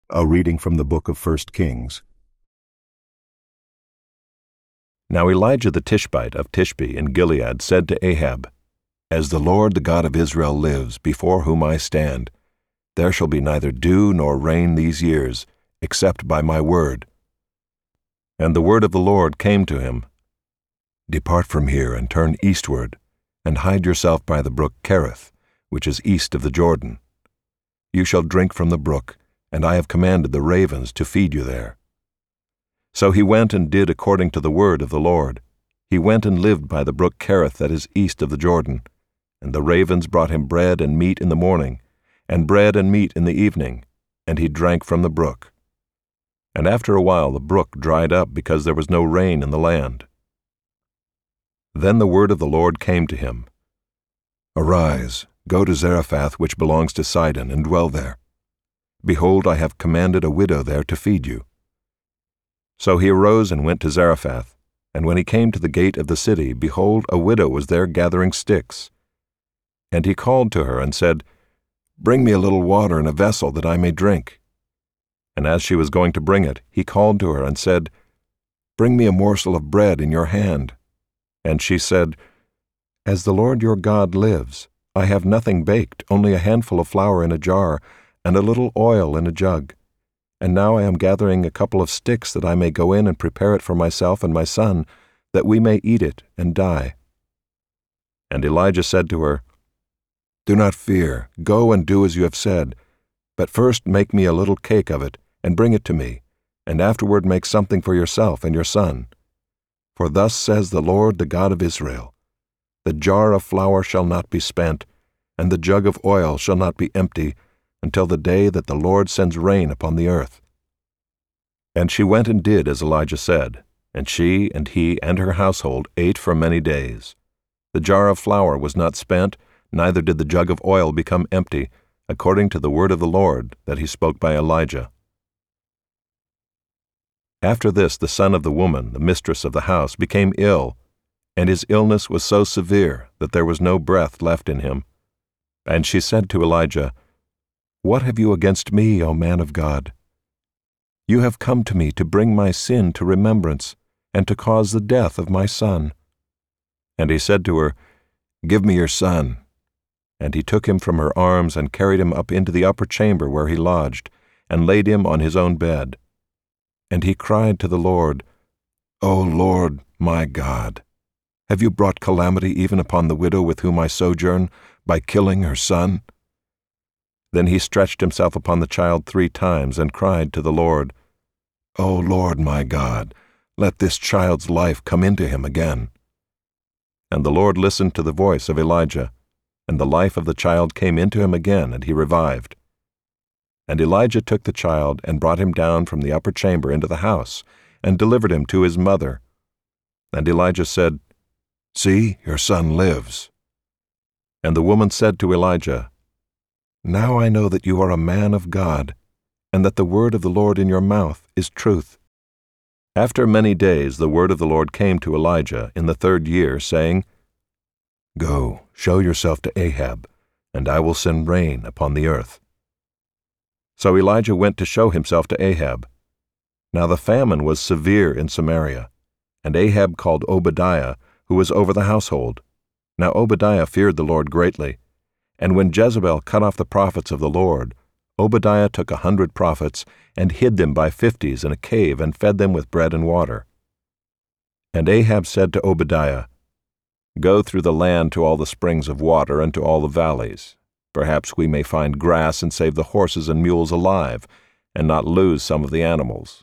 A reading from the book of 1 Kings. Now Elijah the Tishbite of Tishbe in Gilead said to Ahab, As the Lord the God of Israel lives, before whom I stand, there shall be neither dew nor rain these years, except by my word. And the word of the Lord came to him, Depart from here and turn eastward, and hide yourself by the brook Kerith, which is east of the Jordan. You shall drink from the brook, and I have commanded the ravens to feed you there. So he went and did according to the word of the Lord. He went and lived by the brook Kerith that is east of the Jordan. And the ravens brought him bread and meat in the morning, and bread and meat in the evening, and he drank from the brook. And after a while the brook dried up because there was no rain in the land. Then the word of the Lord came to him, Arise, go to Zarephath which belongs to Sidon, and dwell there. Behold, I have commanded a widow there to feed you. So he arose and went to Zarephath, and when he came to the gate of the city, behold, a widow was there gathering sticks. And he called to her and said, Bring me a little water in a vessel that I may drink. And as she was going to bring it, he called to her and said, Bring me a morsel of bread in your hand. And she said, As the Lord your God lives, I have nothing baked, only a handful of flour in a jar, and a little oil in a jug. And now I am gathering a couple of sticks that I may go in and prepare it for myself and my son, that we may eat it and die. And Elijah said to her, Do not fear, go and do as you have said, but first make me a little cake of it, and bring it to me, and afterward make something for yourself and your son. For thus says the Lord, the God of Israel, The jar of flour shall not be spent, and the jug of oil shall not be empty, until the day that the Lord sends rain upon the earth. And she went and did as Elijah said, and she and he and her household ate for many days. The jar of flour was not spent, neither did the jug of oil become empty, according to the word of the Lord that he spoke by Elijah. After this the son of the woman, the mistress of the house, became ill, and his illness was so severe that there was no breath left in him. And she said to Elijah, What have you against me, O man of God? You have come to me to bring my sin to remembrance, and to cause the death of my son. And he said to her, Give me your son. And he took him from her arms and carried him up into the upper chamber where he lodged, and laid him on his own bed. And he cried to the Lord, O Lord, my God, have you brought calamity even upon the widow with whom I sojourn, by killing her son? Then he stretched himself upon the child 3 times and cried to the Lord, O Lord my God, let this child's life come into him again. And the Lord listened to the voice of Elijah, and the life of the child came into him again, and he revived. And Elijah took the child and brought him down from the upper chamber into the house, and delivered him to his mother. And Elijah said, See, your son lives. And the woman said to Elijah, Now I know that you are a man of God, and that the word of the Lord in your mouth is truth. After many days the word of the Lord came to Elijah in the 3rd year, saying, Go, show yourself to Ahab, and I will send rain upon the earth. So Elijah went to show himself to Ahab. Now the famine was severe in Samaria, and Ahab called Obadiah, who was over the household. Now Obadiah feared the Lord greatly. And when Jezebel cut off the prophets of the Lord, Obadiah took 100 prophets, and hid them by 50s in a cave, and fed them with bread and water. And Ahab said to Obadiah, Go through the land to all the springs of water, and to all the valleys. Perhaps we may find grass, and save the horses and mules alive, and not lose some of the animals.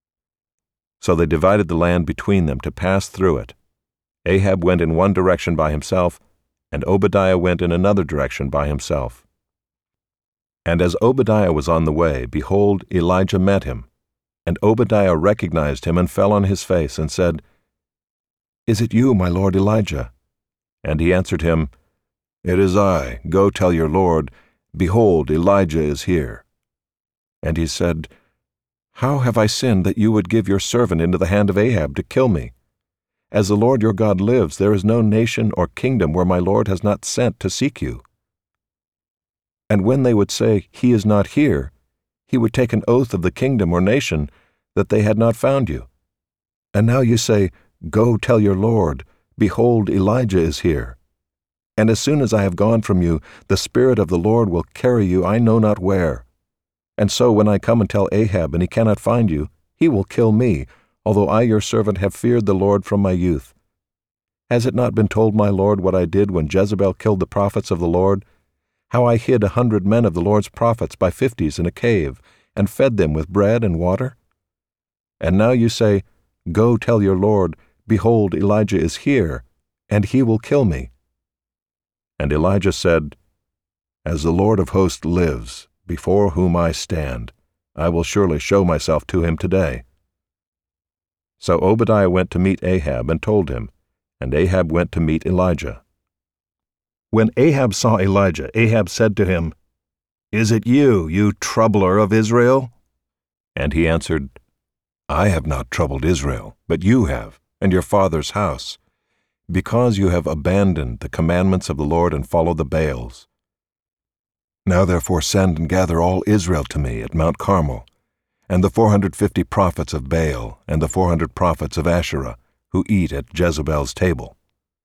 So they divided the land between them to pass through it. Ahab went in one direction by himself, and Obadiah went in another direction by himself. And as Obadiah was on the way, behold, Elijah met him. And Obadiah recognized him and fell on his face and said, Is it you, my lord Elijah? And he answered him, It is I. Go tell your lord, Behold, Elijah is here. And he said, How have I sinned that you would give your servant into the hand of Ahab to kill me? As the Lord your God lives, there is no nation or kingdom where my Lord has not sent to seek you. And when they would say, He is not here, he would take an oath of the kingdom or nation that they had not found you. And now you say, Go tell your Lord, behold, Elijah is here. And as soon as I have gone from you, the Spirit of the Lord will carry you I know not where. And so when I come and tell Ahab and he cannot find you, he will kill me, although I your servant have feared the Lord from my youth. Has it not been told my Lord what I did when Jezebel killed the prophets of the Lord? How I hid 100 men of the Lord's prophets by 50s in a cave, and fed them with bread and water? And now you say, Go tell your Lord, behold, Elijah is here, and he will kill me. And Elijah said, As the Lord of hosts lives, before whom I stand, I will surely show myself to him today. So Obadiah went to meet Ahab and told him, and Ahab went to meet Elijah. When Ahab saw Elijah, Ahab said to him, Is it you, you troubler of Israel? And he answered, I have not troubled Israel, but you have, and your father's house, because you have abandoned the commandments of the Lord and followed the Baals. Now therefore send and gather all Israel to me at Mount Carmel, and the 450 prophets of Baal and the 400 prophets of Asherah, who eat at Jezebel's table.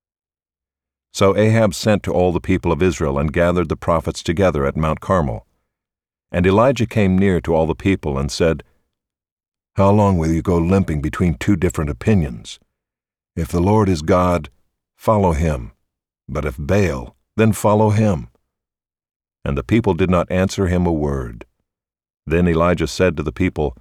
So Ahab sent to all the people of Israel and gathered the prophets together at Mount Carmel. And Elijah came near to all the people and said, How long will you go limping between two different opinions? If the Lord is God, follow him, but if Baal, then follow him. And the people did not answer him a word. Then Elijah said to the people,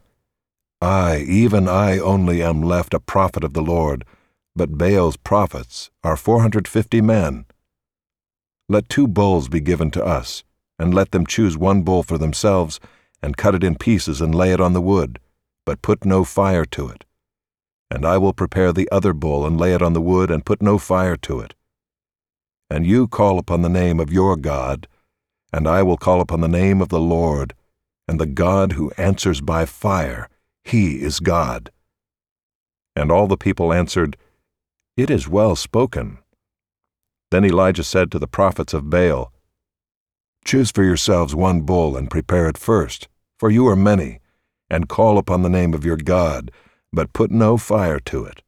even I only am left a prophet of the Lord, but Baal's prophets are 450 men. Let 2 bulls be given to us, and let them choose 1 bull for themselves, and cut it in pieces and lay it on the wood, but put no fire to it. And I will prepare the other bull and lay it on the wood and put no fire to it. And you call upon the name of your God, and I will call upon the name of the Lord, and the God who answers by fire, he is God. And all the people answered, It is well spoken. Then Elijah said to the prophets of Baal, Choose for yourselves 1 bull and prepare it first, for you are many, and call upon the name of your God, but put no fire to it.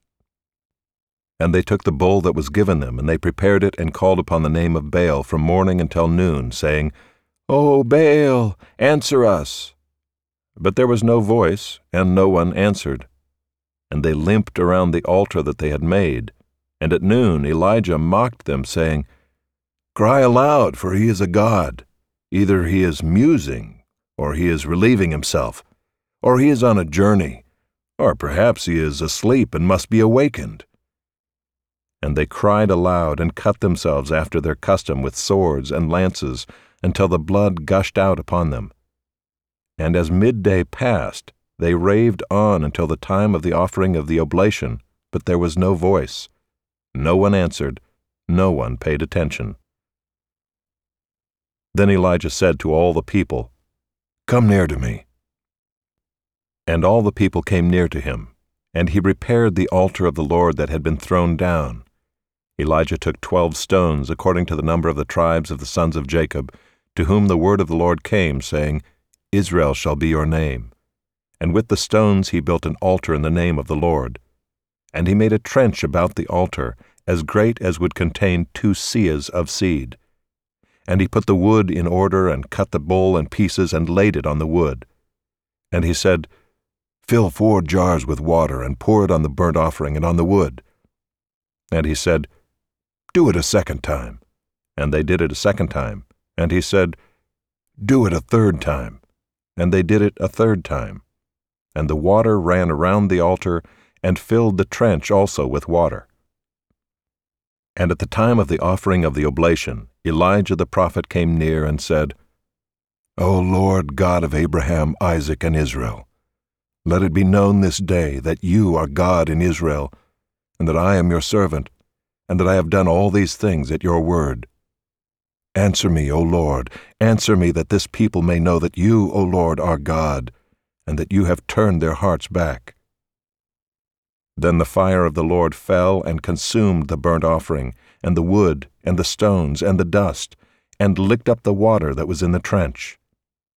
And they took the bull that was given them, and they prepared it and called upon the name of Baal from morning until noon, saying, O Baal, answer us. But there was no voice, and no one answered. And they limped around the altar that they had made. And at noon Elijah mocked them, saying, Cry aloud, for he is a god. Either he is musing, or he is relieving himself, or he is on a journey, or perhaps he is asleep and must be awakened. And they cried aloud and cut themselves after their custom with swords and lances until the blood gushed out upon them. And as midday passed, they raved on until the time of the offering of the oblation, but there was no voice. No one answered, no one paid attention. Then Elijah said to all the people, Come near to me. And all the people came near to him, and he repaired the altar of the Lord that had been thrown down. Elijah took 12 stones according to the number of the tribes of the sons of Jacob, to whom the word of the Lord came, saying, Israel shall be your name. And with the stones he built an altar in the name of the Lord. And he made a trench about the altar, as great as would contain 2 seahs of seed. And he put the wood in order, and cut the bull in pieces, and laid it on the wood. And he said, Fill 4 jars with water, and pour it on the burnt offering and on the wood. And he said, Do it a 2nd time. And they did it a 2nd time. And he said, Do it a 3rd time. And they did it a 3rd time. And the water ran around the altar, and filled the trench also with water. And at the time of the offering of the oblation, Elijah the prophet came near and said, O Lord God of Abraham, Isaac, and Israel, let it be known this day that you are God in Israel, and that I am your servant, and that I have done all these things at your word. Answer me, O Lord, answer me, that this people may know that you, O Lord, are God, and that you have turned their hearts back. Then the fire of the Lord fell and consumed the burnt offering, and the wood, and the stones, and the dust, and licked up the water that was in the trench.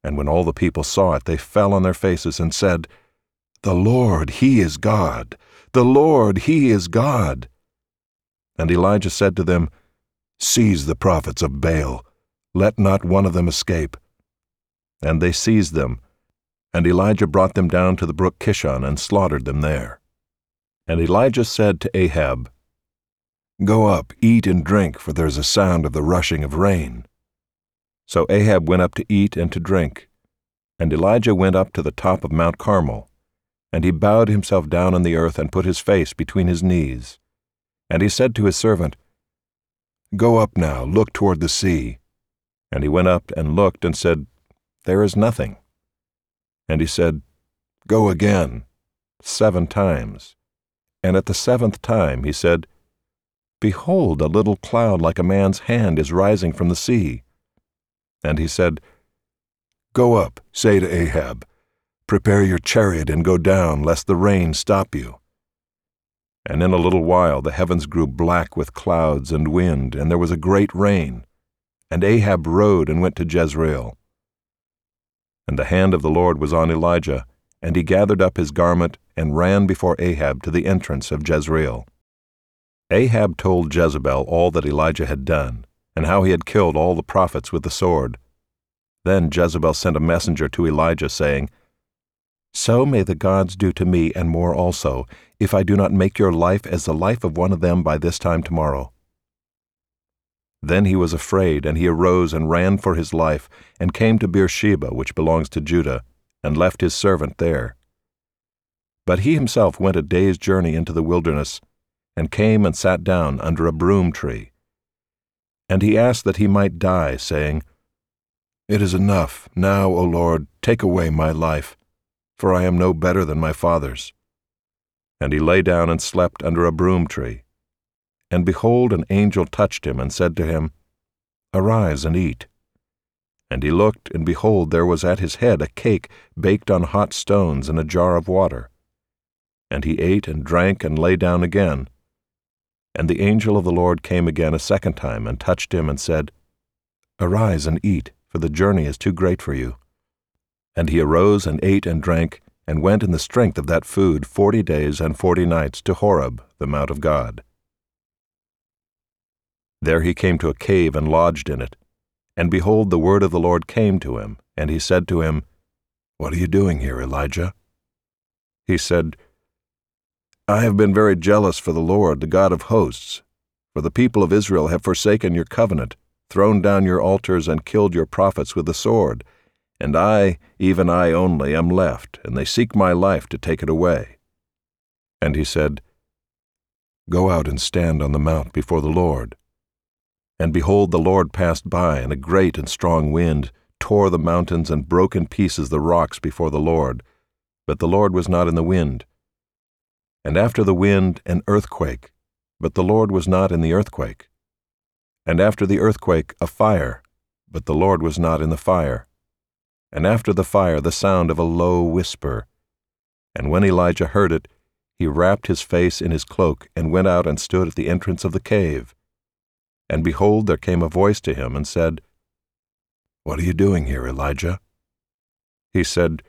And when all the people saw it, they fell on their faces and said, "The Lord, He is God! The Lord, He is God!" And Elijah said to them, "Seize the prophets of Baal. Let not one of them escape." And they seized them, and Elijah brought them down to the brook Kishon and slaughtered them there. And Elijah said to Ahab, "Go up, eat and drink, for there is a sound of the rushing of rain." So Ahab went up to eat and to drink. And Elijah went up to the top of Mount Carmel, and he bowed himself down on the earth and put his face between his knees. And he said to his servant, "Go up now, look toward the sea." And he went up and looked and said, "There is nothing." And he said, "Go again, 7 times. And at the 7th time he said, Behold, a little cloud like a man's hand is rising from the sea. And he said, Go up, say to Ahab, Prepare your chariot and go down, lest the rain stop you. And in a little while the heavens grew black with clouds and wind, and there was a great rain. And Ahab rode and went to Jezreel. And the hand of the Lord was on Elijah, and he gathered up his garment and ran before Ahab to the entrance of Jezreel. Ahab told Jezebel all that Elijah had done, and how he had killed all the prophets with the sword. Then Jezebel sent a messenger to Elijah, saying, So may the gods do to me and more also, if I do not make your life as the life of one of them by this time tomorrow. Then he was afraid, and he arose and ran for his life, and came to Beersheba, which belongs to Judah, and left his servant there. But he himself went a day's journey into the wilderness, and came and sat down under a broom tree. And he asked that he might die, saying, It is enough, now, O Lord, take away my life, for I am no better than my fathers. And he lay down and slept under a broom tree. And behold, an angel touched him and said to him, Arise and eat. And he looked, and behold, there was at his head a cake baked on hot stones and a jar of water. And he ate and drank and lay down again. And the angel of the Lord came again a second time and touched him and said, Arise and eat, for the journey is too great for you. And he arose and ate and drank, and went in the strength of that food 40 days and 40 nights to Horeb, the mount of God. There he came to a cave and lodged in it. And behold, the word of the Lord came to him, and he said to him, What are you doing here, Elijah? He said, I have been very jealous for the Lord, the God of hosts, for the people of Israel have forsaken your covenant, thrown down your altars, and killed your prophets with the sword. And I, even I only, am left, and they seek my life to take it away. And he said, Go out and stand on the mount before the Lord. And behold, the Lord passed by, and a great and strong wind tore the mountains and broke in pieces the rocks before the Lord. But the Lord was not in the wind. And after the wind, an earthquake, but the Lord was not in the earthquake. And after the earthquake, a fire, but the Lord was not in the fire. And after the fire, the sound of a low whisper. And when Elijah heard it, he wrapped his face in his cloak and went out and stood at the entrance of the cave. And behold, there came a voice to him and said, What are you doing here, Elijah? He said,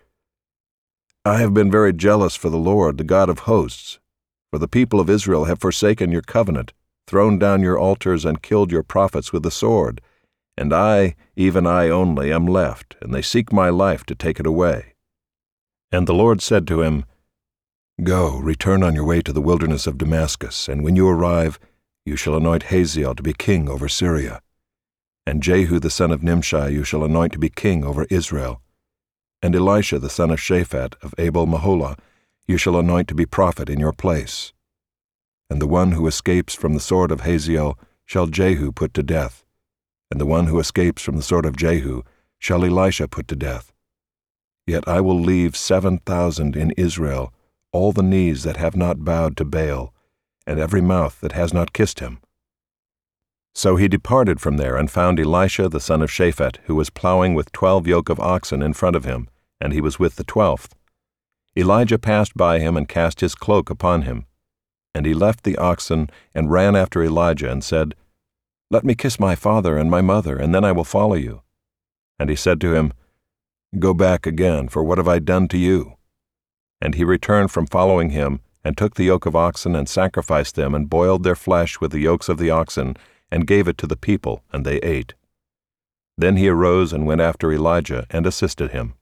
I have been very jealous for the Lord, the God of hosts, for the people of Israel have forsaken your covenant, thrown down your altars, and killed your prophets with the sword. And I, even I only, am left, and they seek my life to take it away. And the Lord said to him, Go, return on your way to the wilderness of Damascus, and when you arrive, you shall anoint Hazael to be king over Syria. And Jehu the son of Nimshi you shall anoint to be king over Israel. And Elisha the son of Shaphat of Abel-Meholah you shall anoint to be prophet in your place. And the one who escapes from the sword of Hazael shall Jehu put to death, and the one who escapes from the sword of Jehu shall Elisha put to death. Yet I will leave 7,000 in Israel, all the knees that have not bowed to Baal, and every mouth that has not kissed him. So he departed from there and found Elisha the son of Shaphat, who was plowing with 12 yoke of oxen in front of him, and he was with the 12th. Elijah passed by him and cast his cloak upon him. And he left the oxen and ran after Elijah and said, Let me kiss my father and my mother, and then I will follow you. And he said to him, "Go back again, for what have I done to you?" And he returned from following him, and took the yoke of oxen and sacrificed them, and boiled their flesh with the yokes of the oxen, and gave it to the people, and they ate. Then he arose and went after Elijah, and assisted him.